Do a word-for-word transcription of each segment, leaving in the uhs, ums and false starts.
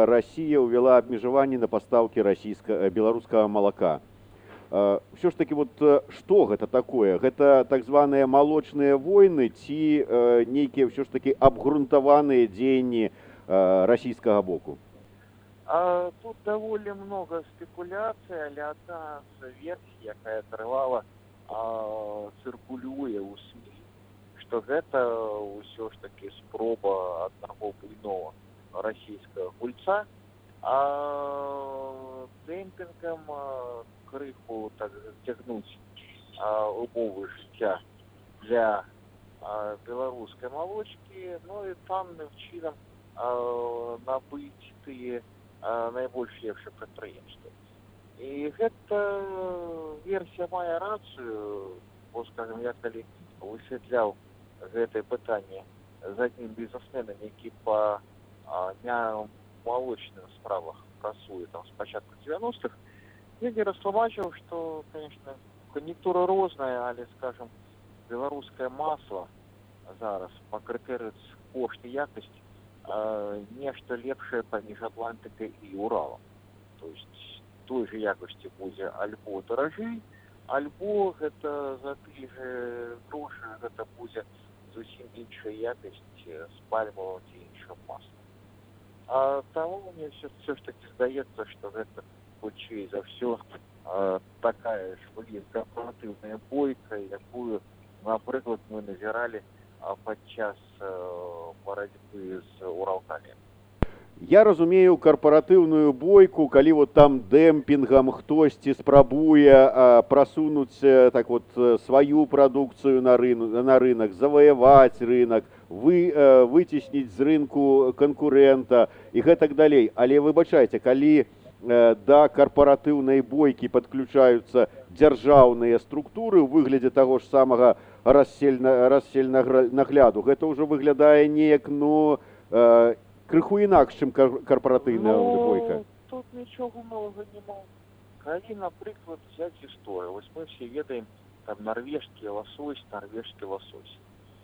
Россия увела обмежевание на поставки российского, белорусского молока. Все ж таки, вот что это такое? Это так званые молочные войны, ці некие все ж таки обгрунтованные дзеянні российского боку? А, тут даволі много спекуляцый, але одна з версій, якая трывала, а, цыркулюе ў СМІ, што гэта ўсё ж таки спроба аднаго буйнога расійскага гульца, а дэмпінгам а, крыху так зацягнуць а, умовы жыцця для а, беларускай малочкі, ну і танным чынам а, набыць тыя а, найбольш лепшыя прадпрыемствы. І гэта версія мае рацыю, бо, скажем, я калі высвятляў гэтае пытанне з аднім бізнесменам, які па а, молочных справах працуе там з пачатку девяностых, я не растлумачыў, што, конечно, кан'юнктура розная, але, скажем, беларускае масло зараз па крытэрыі кошт і якасць а, нешта лепшае паміж Атлантыкай і Уралам. То есть той же якасці будзе альбо даражэй, альбо гэта за тыя же грошы гэта будзе зусім іншая якасць з пальмавым ці іншым маслом. А таму мне все, все ж таки здаецца, што гэта хутчэй за ўсё а, такая ж карпаратыўная бойка, якую, напрыклад, мы назіралі а, падчас а, барацьбы з Уралкамі. Я разумею карпаратыўную бойку, калі вот там дэмпінгам хтосьці спрабуе а, прасунуць так вот сваю прадукцыю на рынок, на рынок, заваяваць рынок, вы, а, выцесніць з рынку канкурэнта і гэтак далей. Але выбачайце, калі а, да карпаратыўнай бойкі падключаюцца дзяржаўныя структуры ў выглядзе таго ж самага рассельна, рассельнагляду, гэта ўжо выглядае неяк, ну, а, крыху інакш, чым карпаратыўная ну, бойка. Тут нічога новага няма. Калі, напрыклад, взять гісторыю, вось мы все ведаем там нарвежскі ласось, нарвежскі ласось.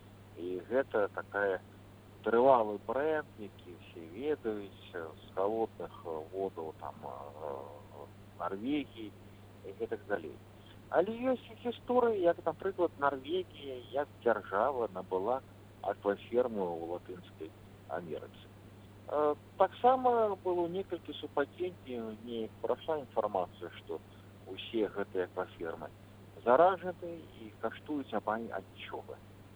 І гэта такая трывалы бренд, які все ведаюць з халодных водаў там Нарвегіі і гэтак далей. Але ёсць і гісторыі, як, напрыклад, Нарвегія, як дзяржава набыла акваферму ў Латынскай Амерыцы. Таксама было некалькі супадзенняў, неяк прайшла інфармацыя, што ўсе гэтыя аквафермы заражаны і каштуюць амаль ад нічога.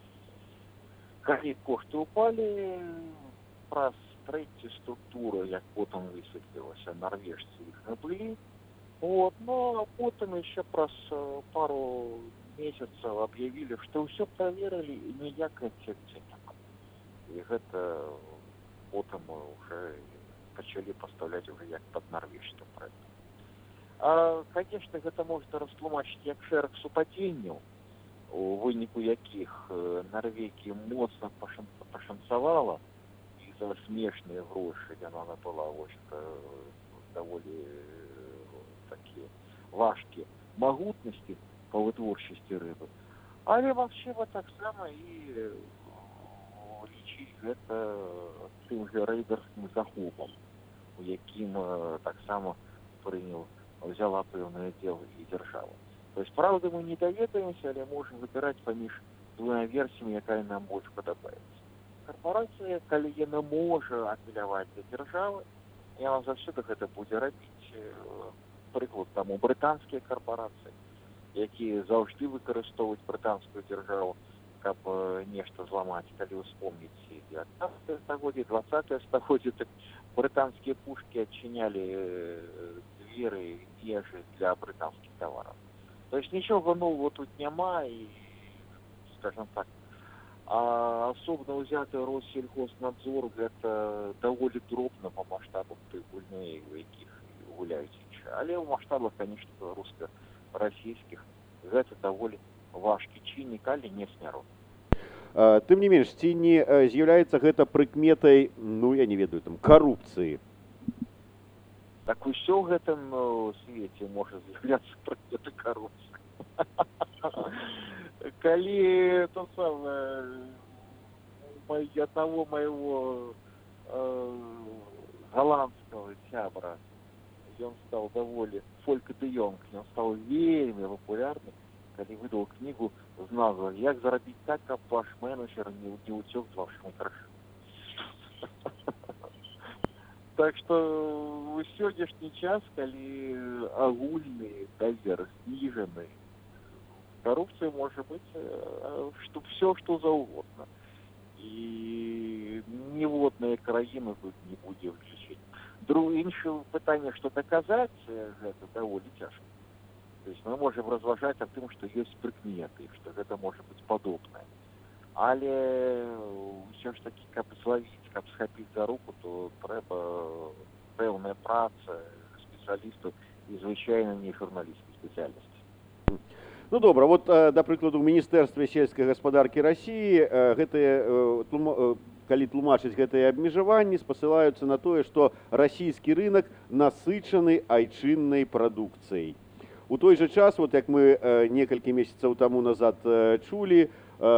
Калі кошты ўпалі, праз трэцюю структуру, як потым высветлілася, нарвежцы іх набылі, вот, ну, а потым яшчэ праз пару месяцаў аб'явілі, што ўсё праверылі і ніякай церці няма. І гэта потым уже пачалі пастаўляць уже як пад нарвежскім проектам. А, конечно, гэта можна растлумачыць як шэраг супадзенняў, у выніку якіх Нарвегія моцна пашанцавала, і за смешныя грошы яна набыла вось даволі такія важкія магутнасці па вытворчасці рыбы. Але магчыма таксама і лічыць гэта тым же рэйдэрскім захопам, у якім таксама прыняў взяла пэўны удзел і дзяржава. То есть, правда, мы не даведаемся, але можем выбіраць паміж двумя версіямі, якая нам больш падабаецца. Карпорацыя, калі яна можа апеляваць да дзяржавы, яна заўсёды гэта будзе рабіць. Прыклад таму брытанскія карпорацыі, якія заўжды выкарыстоўваюць брытанскую дзяржаву, каб нешта зламаць. Калі успомніць дзевятнаццатае стагоддзе, дваццатае стагоддзе, так брытанскія пушкі адчынялі дзверы ежы для брытанскіх тавараў. То есть нічога нового тут няма, і, скажем так, а асобна ўзяты Россельхознадзор гэта даволі дробна па маштабах той гульні, у якіх гуляюць іншыя. Але ў маштабах, конечно, беларуска-расійскіх гэта даволі важкі чыннік, але не смяротны. Тым не менш, ці не з'яўляецца гэта прыкметай, ну, я не ведаю, там, карупцыі? Так усё ў гэтым свеце можа з'яўляцца прыкметай карупцыі. Калі то самае аднаго майго голландского сябра, ён стаў даволі фольк-дыёнг, ён стаў вельмі папулярны, калі выдаў кнігу з назвай «Як зарабіць так, каб ваш менеджер не уцёк з вашымі грашамі». Так што ў сённяшні час, калі агульны давер зніжаны, коррупция может быть что все, что заўгодна. И ніводная краіна тут не будзе выключэннем. Другое іншае пытанне, што даказаць гэта даволі цяжка. То есть мы можем разважаць аб тым, што ёсць прыкметы, што гэта можа быць падобнае. Але ўсё ж такі, каб злавіць, каб схапіць за руку, то трэба пэўная праца спецыялістаў і звычайна не журналісцкай спецыяльнасці. Ну добра, вот, да прыкладу, у Міністэрстве сельскай гаспадаркі Расіі гэтыя, калі тлумачыць гэтыя абмежаванні, спасылаюцца на тое, што расійскі рынок насычаны айчыннай прадукцыяй. У той жа час, вот як мы некалькі месяцаў таму назад чулі,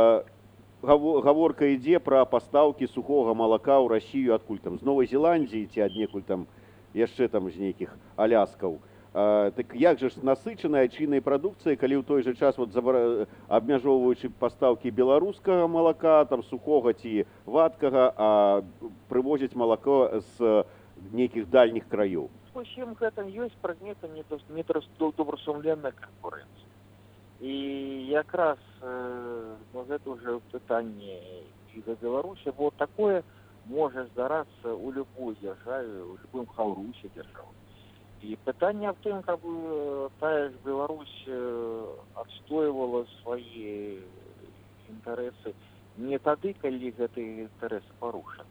гаворка ідзе пра пастаўкі сухога малака ў Расію адкуль там, з Новай Зеландіі ці аднекуль там яшчэ там з нейкіх Аляскаў. Так як жа ж насычаная айчыннай прадукцыяй, калі ў той жа час вот, абмяжоўваючы пастаўкі беларускага малака, там сухога ці вадкага, а прывозяць малако з нейкіх дальніх краёў. Усім гэтым ёсць прадметам недобрасумленная канкурэнцыя. І якраз ну, гэта ўжо пытанне і да Беларусі, бо такое можа здарацца ў любой дзяржаве, у любым хаўрусе дзяржавы. І пытанне аб тым, каб тая ж Беларусь адстойвала свае інтарэсы не тады, калі гэтыя інтарэсы парушаны,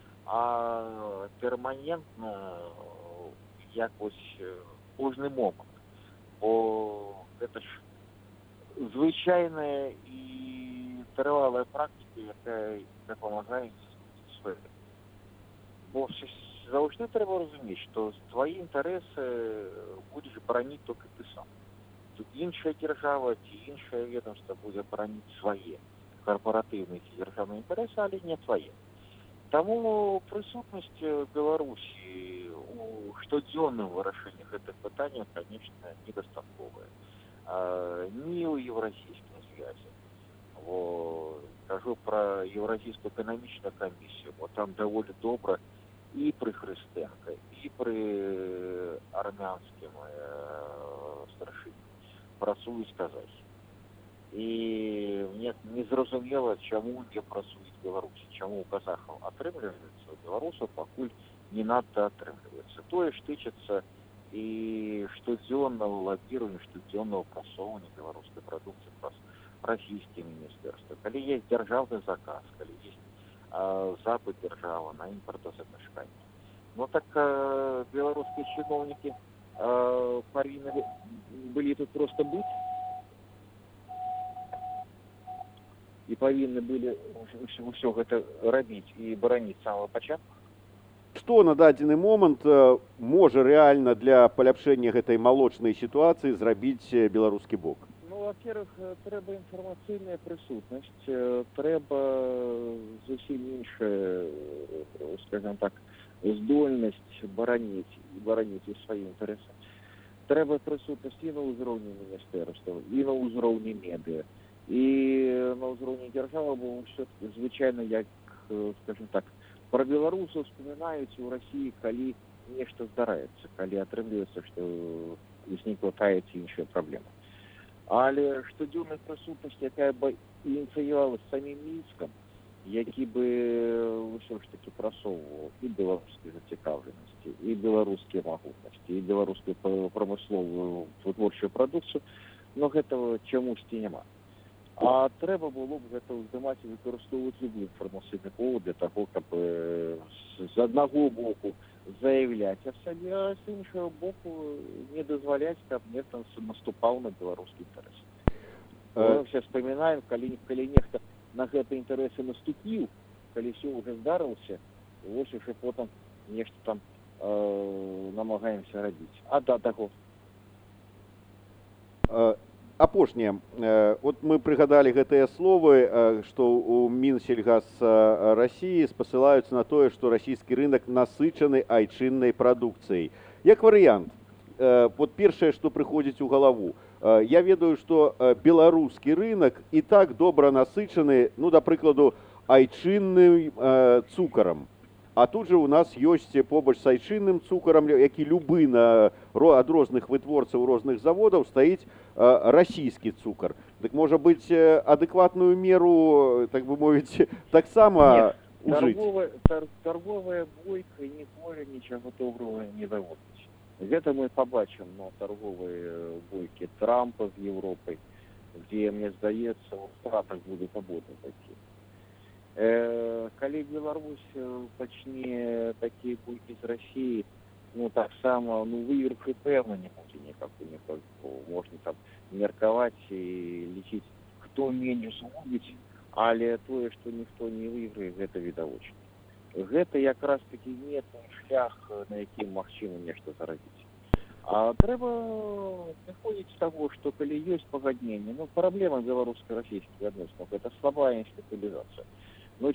а перманентна, як вось кожны момант. Бо гэта ж звычайная і трывалая практыка, якая дапамагае сваім. Бо заўжды трэба разумець, што твои інтарэсы будзеш бараніць толькі ты сам. Тут іншая дзяржава ці іншае ведомства будзе бараніць свае карпаратыўныя ці дзяржаўныя інтарэсы, але не твае. Таму прысутнасць Беларусі у штодзённым вырашэнні гэтых пытанняў, конечно, недастатковая. Ні ў Еўразійскім звязе. Кажу пра Еўразійскую эканамічную камісію, бо там даволі добра і пры Хрыстенка, і пры армянскім старшыні працуюць казахі. І мне незразумела, чаму не працуюць беларусы, чаму у казахаў атрымліваецца, у беларусаў пакуль не надта атрымліваецца. Тое ж тычыцца і штодзённага лабіравання, штодзённага прасоўвання беларускай прадукцыі праз расійскія міністэрствы. Калі ёсць дзяржаўны заказ, калі ёсць запыт держава на импортозамешкание. Ну так э, белорусские чиновники э, повинны были тут просто быть и повинны были все это робить и баранить с самого початку. Што на дадзены момант э, можа рэальна для паляпшэння гэтай малочнай сітуацыі зрабіць беларускі бок? Ну, во-первых, трэба інфармацыйная прысутнасць, трэба зусім іншая, скажем так, здольнасць бараніць і бараніць свае інтарэсы. Трэба прысутнасць і на ўзроўні міністэрства, і на ўзроўні медыа, і на ўзроўні дзяржавы, бо ўсё звычайна, як, скажем так, пра беларусаў успамінаюць у Расіі, калі нешта здараецца, калі атрымліваецца, што узнікла тая ці іншая праблема. Але штодзённая прысутнасць, якая бы ініцыявалася самім Мінскам, які бы ўсё ж такі прасоўваў і беларускія зацікаўленасці, і беларускія магутнасці, і беларускую прамысловую вытворчую прадукцыю, но гэтага чамусьці няма. А трэба было б гэта ўздымаць і выкарыстоўваць любы інфармацыйны повод для таго, каб з аднаго боку заявляць аб сабе, а з іншага боку не дазваляць, каб нехта наступаў на беларускі інтарэс. Мы все вспоминаем, калі, калі нехта на гэты інтарэсы наступіў, калі все уже здарылася, вось уже потым нешта там э, намагаемся рабіць. А да таго. апошняе, вот мы прыгадалі гэтыя словы, што у Мінсельгаз России спасылаюцца на тое, што расійскі рынок насычаны айчыннай прадукцыяй. Як варыянт, вот першае, што прыходзіць у галаву, я ведаю, што беларускі рынок і так добра насычаны, ну, да прыкладу, айчынным цукарам. А тут же у нас ёсць побач з айчынным цукарам, які любы на, ад розных вытворцаў розных заводаў стаіць расійскі цукар. Дык можа быць адэкватную меру, так бы мовіць, таксама ужыць. Торговая, тор, торговая бойка ніколі нічого доброго не даводіць. Гэта мы побачым на торговой бойке Трампа з Европой, где, мне здаецца, у стратах будут работы такие. Э, калі Беларусь пачне такие бойки з России, ну так само, ну выигрыш пэўна не будзе никакой, никакой. Можно там мерковать и лечить, кто меньше згубіць, але тое, что никто не выиграет, это відавочна. Гэта якраз таки не той шлях, на якім магчыма нешта зарабіць. А трэба выходзіць з таго, што калі ёсць пагадненне, ну праблема беларуска-расійскіх адносінаў, гэта слабая інстыталізацыя. Ну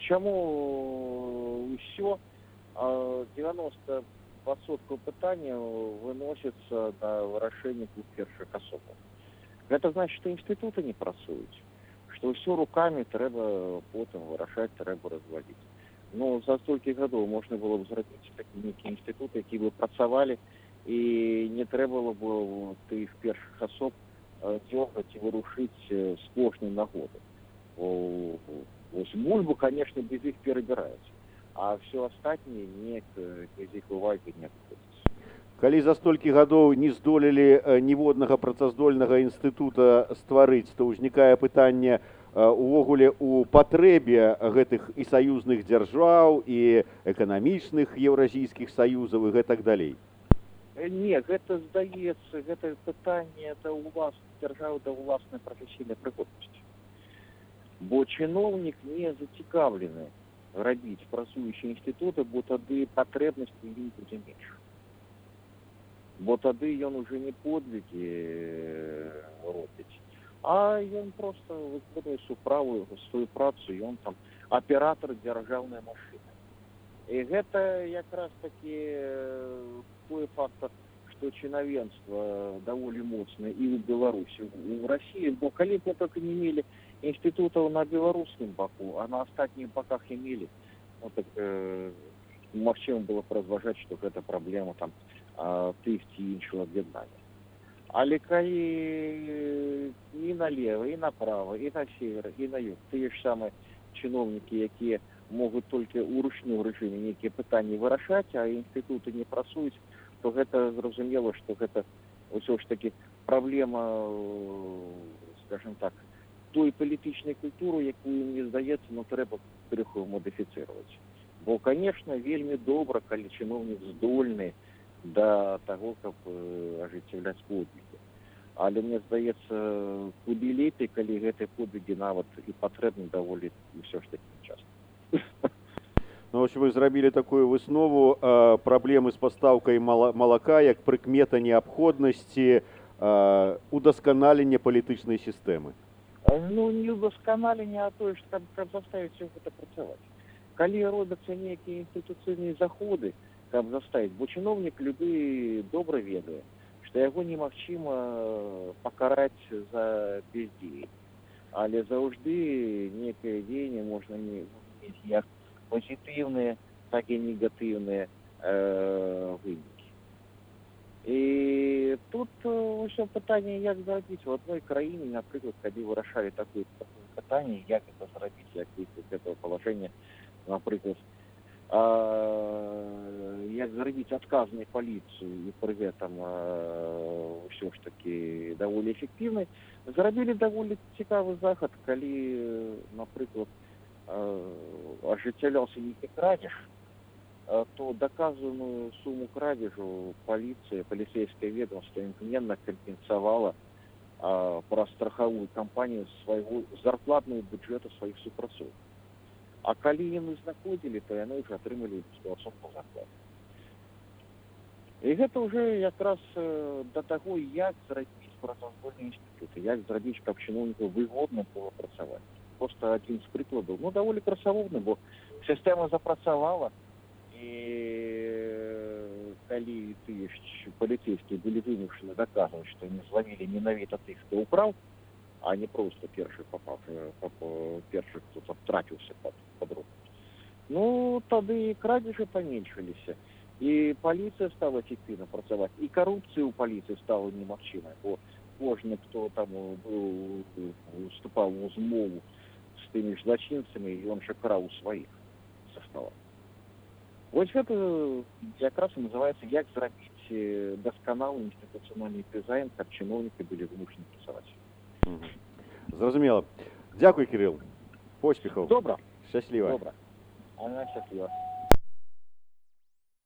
чаму ўсё девяносто процентов пытання выносіцца на вырашэнне двух першых асобаў? Гэта значыць, што інстытуты не працуюць, што ўсё рукамі трэба потым вырашаць, трэба разводзіць. Ну, за столькі гадоў можна было б зрабіць такі нейкі інстытут, які бы працавалі, і не трэба было тых першых асоб дзёргаць і вырушыць з кожнай нагоды. Вось бульбу, конечно, без іх перабіраюць, а все астатняе неяк без іх увагі не абыходзіць. Калі за столькі гадоў не здолелі ніводнага працаздольнага інстытута стварыць, то ўзнікае пытанне увогуле у патрэбе гэтых і саюзных дзяржаў, і эканамічных еўразійскіх саюзаў і гэтак далей. Не, гэта здаецца, гэта пытанне да ўласнай дзяржавы, да ўласнай прафесійнай прыгоднасці. Бо чыноўнік не зацікаўлены рабіць працуючыя інстытуты, бо тады патрэбнасць у ім будзе менш. Бо тады ён уже не подвігі робіць, а ён просто выконуе суправу, сваю працу, ён там аператор дзяржаўнай машыны. І гэта якраз такі той фактор, што чынавенства даволі моцна і ў Беларусі, і ў Расіі, бо калі б мы только не мелі інстытутаў на беларускім баку, а на астатніх баках імелі, ну, так, э, магчыма было б разважаць, што гэта праблема там тых ці іншого аб'яднання. Але калі і налево, і направо, і на север, і на юг, тыя ж самыя чыноўнікі, якія могуць толькі ў ручным рэжыме нейкія пытанні вырашаць, а інстытуты не працуюць, то гэта зразумела, што гэта ўсё ж таки праблема, скажем так, той палітычнай культуры, якую, мне здаецца, ну, трэба крыху модыфіцыраваць. Бо, конечно, вельмі добра, калі чыноўнік здольны да таго, каб ажыццяўляць подвігі. Але мне здаецца, куды лепей, калі гэтыя подвігі нават і патрэбны даволі ўсё ж такі часта. Ну, вось вы зрабілі такую выснову, праблемы з пастаўкай малака як прыкмета неабходнасці удасканалення палітычнай сістэмы. Ну, не удасканалення, а тое, каб, каб заставіць усё гэта працаваць. Калі робяцца нейкія інстытуцыйныя заходы, каб заставіць, бо чыноўнік любы добра ведае, што яго немагчыма пакараць за бездзеянне. Але заўжды некае дзеянне можна мець як пазітыўныя, так і негатыўныя э, вынікі. І тут ўсё пытанне, як зрабіць у адной краіне, напрыклад, калі вырашалі такое пытанне, як это зрабіць, як выйсці з гэтага палажэння, напрыклад, а, як зрабіць адказнай паліцыю і пры гэтым ўсё ж такі даволі эфектыўнай, зрабілі даволі цікавы захад, калі, напрыклад, ажыццяўляўся нейкі крадзеж, то доказанную сумму крадежу полиция, полицейское ведомство имплементно компенсовало а, про страховую компанию своего зарплатного бюджета своих супрацоўнікаў. А калі яны знаходзілі, то яны уже атрымалі беспрацоўную зарплату. І гэта ўжо якраз да таго, як зрабіць працаздольныя інстытуты, як зрабіць, каб чыноўнікаў выгодна было працаваць. Просто адзін з прыкладаў, ну, даволі працаводны, бо сістэма запрацавала, і калі тыя паліцейскія былі вымушаны даказваць, што не злавілі менавіта тых, хто ўкраў, а не проста першы папаў, першы, хто там трапіўся пад, пад руку. Ну, тады і крадзежы паменшыліся, і паліцыя стала эфектыўна працаваць, і карупцыя ў паліцыі стала немагчымай, бо кожны, хто там быў, уступаў у змову з тымі ж злачынцамі, ён жа краў у сваіх са стола. Вось гэта якраз і называецца, як зрабіць дасканалы інстытуцыянальны дызайн, каб чыноўнікі былі вымушаны працаваць. Зразумела. Дзякуй, Кірыл. Поспехаў. Добра. Шчасліва. Добра. А на счастливо.